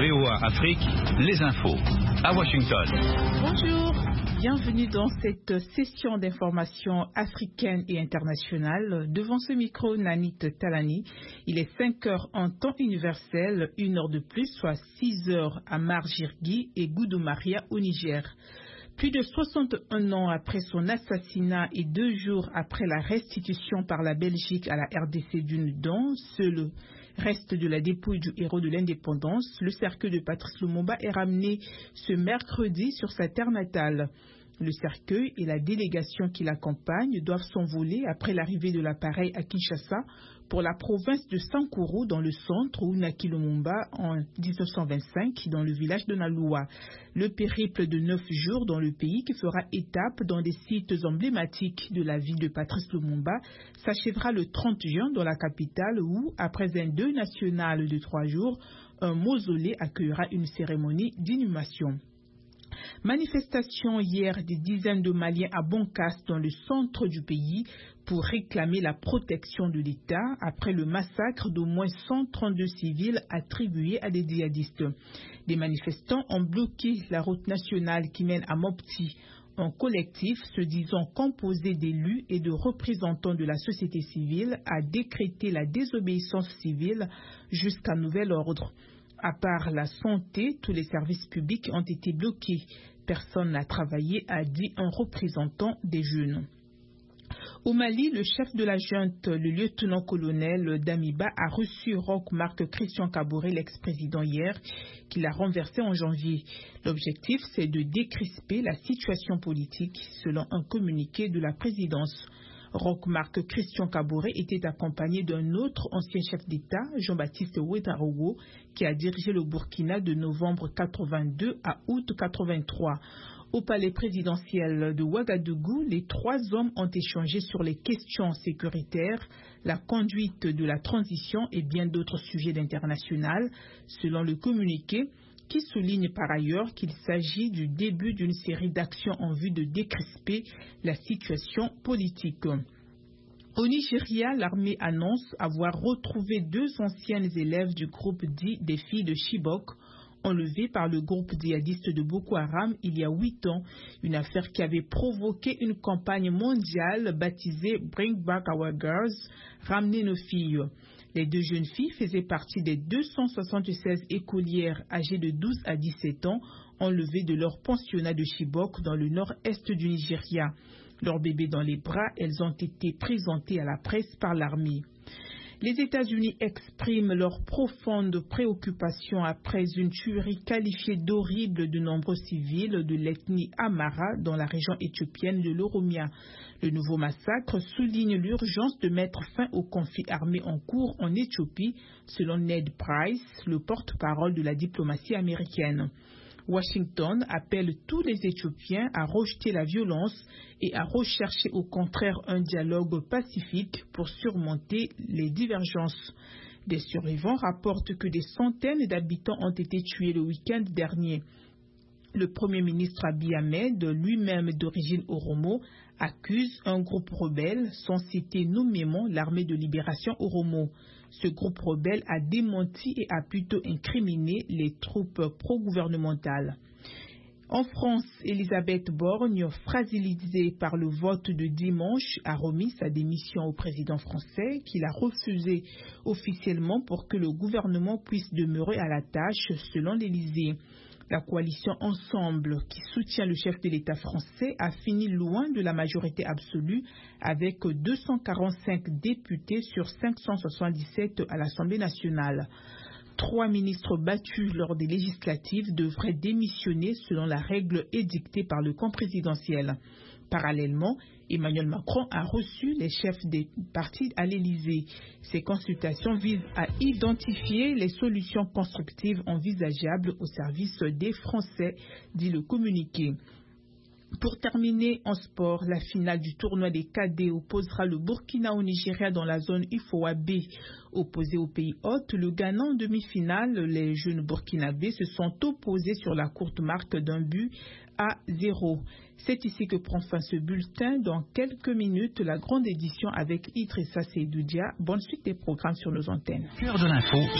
VOA Afrique, les infos. À Washington. Bonjour, bienvenue dans cette session d'information africaine et internationale. Devant ce micro, Nanit Talani. Il est 5 heures en temps universel, 1 heure de plus, soit 6 heures à Margirgui et Goudommaria au Niger. Plus de 61 ans après son assassinat et 2 jours après la restitution par la Belgique à la RDC d'une dent, seul reste de la dépouille du héros de l'indépendance, le cercueil de Patrice Lumumba est ramené ce mercredi sur sa terre natale. Le cercueil et la délégation qui l'accompagne doivent s'envoler après l'arrivée de l'appareil à Kinshasa pour la province de Sankuru dans le centre où naquit Lumumba en 1925 dans le village de Naloua. Le périple de 9 jours dans le pays qui fera étape dans des sites emblématiques de la vie de Patrice Lumumba s'achèvera le 30 juin dans la capitale où, après un deuil national de 3 jours, un mausolée accueillera une cérémonie d'inhumation. Manifestation hier des dizaines de Maliens à Boncas dans le centre du pays pour réclamer la protection de l'État après le massacre d'au moins 132 civils attribués à des djihadistes. Des manifestants ont bloqué la route nationale qui mène à Mopti. Un collectif se disant composé d'élus et de représentants de la société civile a décrété la désobéissance civile jusqu'à nouvel ordre. À part la santé, tous les services publics ont été bloqués. Personne n'a travaillé, a dit un représentant des jeunes. Au Mali, le chef de la junte, le lieutenant-colonel Damiba, a reçu Roch Marc Christian Kaboré, l'ex-président hier, qu'il a renversé en janvier. L'objectif, c'est de décrisper la situation politique, selon un communiqué de la présidence. Roch Marc Christian Kaboré était accompagné d'un autre ancien chef d'État, Jean-Baptiste Ouedraogo, qui a dirigé le Burkina de novembre 82 à août 83. Au palais présidentiel de Ouagadougou, les 3 hommes ont échangé sur les questions sécuritaires, la conduite de la transition et bien d'autres sujets d'international, selon le communiqué, qui souligne par ailleurs qu'il s'agit du début d'une série d'actions en vue de décrisper la situation politique. Au Nigeria, l'armée annonce avoir retrouvé 2 anciennes élèves du groupe dit des filles de Chibok, enlevées par le groupe djihadiste de Boko Haram il y a 8 ans, une affaire qui avait provoqué une campagne mondiale baptisée Bring Back Our Girls, ramener nos filles. Les 2 jeunes filles faisaient partie des 276 écolières âgées de 12 à 17 ans enlevées de leur pensionnat de Chibok dans le nord-est du Nigeria. Leurs bébés dans les bras, elles ont été présentées à la presse par l'armée. Les États-Unis expriment leur profonde préoccupation après une tuerie qualifiée d'horrible de nombreux civils de l'ethnie Amhara dans la région éthiopienne de l'Oromia. Le nouveau massacre souligne l'urgence de mettre fin au conflit armé en cours en Éthiopie, selon Ned Price, le porte-parole de la diplomatie américaine. Washington appelle tous les Éthiopiens à rejeter la violence et à rechercher au contraire un dialogue pacifique pour surmonter les divergences. Des survivants rapportent que des centaines d'habitants ont été tués le week-end dernier. Le Premier ministre Abiy Ahmed, lui-même d'origine Oromo, accuse un groupe rebelle, sans citer nommément l'armée de libération Oromo. Ce groupe rebelle a démenti et a plutôt incriminé les troupes pro-gouvernementales. En France, Elisabeth Borne, fragilisée par le vote de dimanche, a remis sa démission au président français, qu'il a refusé officiellement pour que le gouvernement puisse demeurer à la tâche, selon l'Élysée. La coalition Ensemble, qui soutient le chef de l'État français, a fini loin de la majorité absolue avec 245 députés sur 577 à l'Assemblée nationale. 3 ministres battus lors des législatives devraient démissionner selon la règle édictée par le camp présidentiel. Parallèlement, Emmanuel Macron a reçu les chefs des partis à l'Élysée. Ces consultations visent à identifier les solutions constructives envisageables au service des Français, dit le communiqué. Pour terminer en sport, la finale du tournoi des cadets opposera le Burkina au Nigeria dans la zone UFOA B. Opposé au pays hôte, le Ghana en demi-finale, les jeunes burkinabés se sont opposés sur la courte marque d'un but à 0. C'est ici que prend fin ce bulletin. Dans quelques minutes, la grande édition avec Idrissa Seydoudia. Bonne suite des programmes sur nos antennes. Cœur de l'info